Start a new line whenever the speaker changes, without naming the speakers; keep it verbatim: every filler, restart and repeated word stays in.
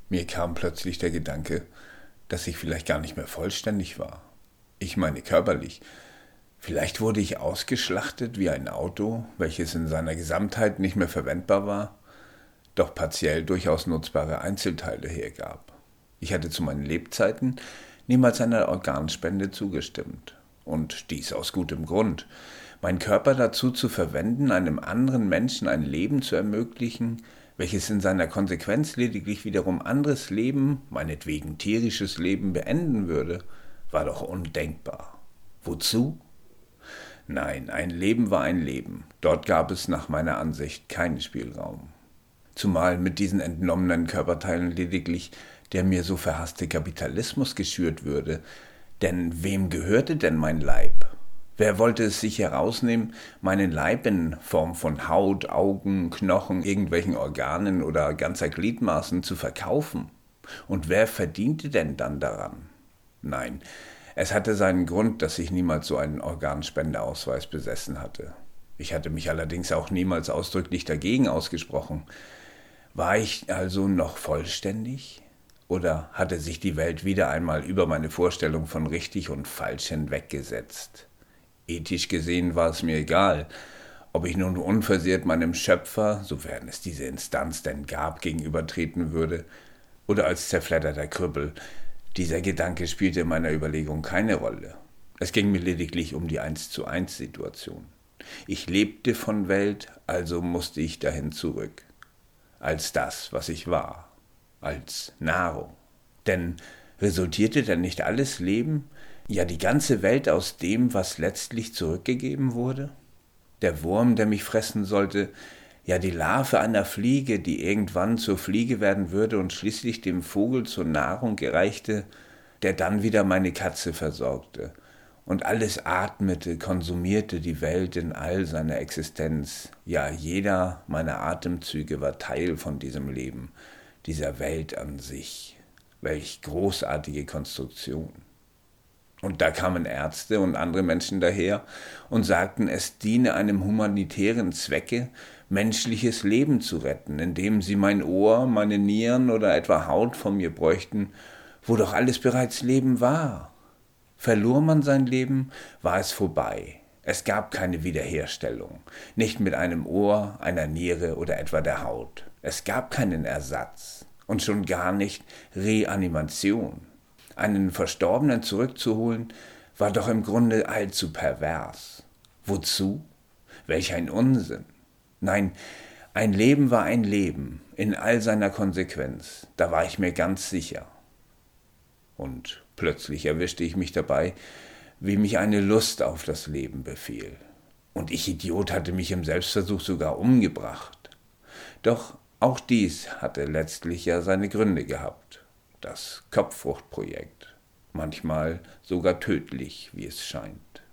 Mir kam plötzlich der Gedanke, dass ich vielleicht gar nicht mehr vollständig war. Ich meine körperlich. Vielleicht wurde ich ausgeschlachtet wie ein Auto, welches in seiner Gesamtheit nicht mehr verwendbar war, doch partiell durchaus nutzbare Einzelteile hergab. Ich hatte zu meinen Lebzeiten niemals einer Organspende zugestimmt. Und dies aus gutem Grund. Meinen Körper dazu zu verwenden, einem anderen Menschen ein Leben zu ermöglichen, welches in seiner Konsequenz lediglich wiederum anderes Leben, meinetwegen tierisches Leben, beenden würde, war doch undenkbar. Wozu? Nein, ein Leben war ein Leben. Dort gab es nach meiner Ansicht keinen Spielraum. Zumal mit diesen entnommenen Körperteilen lediglich der mir so verhasste Kapitalismus geschürt würde. Denn wem gehörte denn mein Leib? Wer wollte es sich herausnehmen, meinen Leib in Form von Haut, Augen, Knochen, irgendwelchen Organen oder ganzer Gliedmaßen zu verkaufen? Und wer verdiente denn dann daran? Nein, es hatte seinen Grund, dass ich niemals so einen Organspendeausweis besessen hatte. Ich hatte mich allerdings auch niemals ausdrücklich dagegen ausgesprochen. War ich also noch vollständig? Oder hatte sich die Welt wieder einmal über meine Vorstellung von richtig und falsch hinweggesetzt? Ethisch gesehen war es mir egal, ob ich nun unversehrt meinem Schöpfer, sofern es diese Instanz denn gab, gegenübertreten würde, oder als zerfledderter Krüppel. Dieser Gedanke spielte in meiner Überlegung keine Rolle. Es ging mir lediglich um die Eins-zu-eins-Situation. Ich lebte von Welt, also musste ich dahin zurück. Als das, was ich war. Als Nahrung. Denn resultierte denn nicht alles Leben, ja die ganze Welt aus dem, was letztlich zurückgegeben wurde? Der Wurm, der mich fressen sollte, ja die Larve einer Fliege, die irgendwann zur Fliege werden würde und schließlich dem Vogel zur Nahrung gereichte, der dann wieder meine Katze versorgte. Und alles atmete, konsumierte die Welt in all seiner Existenz. Ja, jeder meiner Atemzüge war Teil von diesem Leben, dieser Welt an sich. Welch großartige Konstruktion. Und da kamen Ärzte und andere Menschen daher und sagten, es diene einem humanitären Zwecke, menschliches Leben zu retten, indem sie mein Ohr, meine Nieren oder etwa Haut von mir bräuchten, wo doch alles bereits Leben war. Verlor man sein Leben, war es vorbei. Es gab keine Wiederherstellung, nicht mit einem Ohr, einer Niere oder etwa der Haut. Es gab keinen Ersatz und schon gar nicht Reanimation. Einen Verstorbenen zurückzuholen, war doch im Grunde allzu pervers. Wozu? Welch ein Unsinn. Nein, ein Leben war ein Leben, in all seiner Konsequenz, da war ich mir ganz sicher. Und plötzlich erwischte ich mich dabei, wie mich eine Lust auf das Leben befiel. Und ich Idiot hatte mich im Selbstversuch sogar umgebracht. Doch auch dies hatte letztlich ja seine Gründe gehabt. Das Kopffruchtprojekt. Manchmal sogar tödlich, wie es scheint.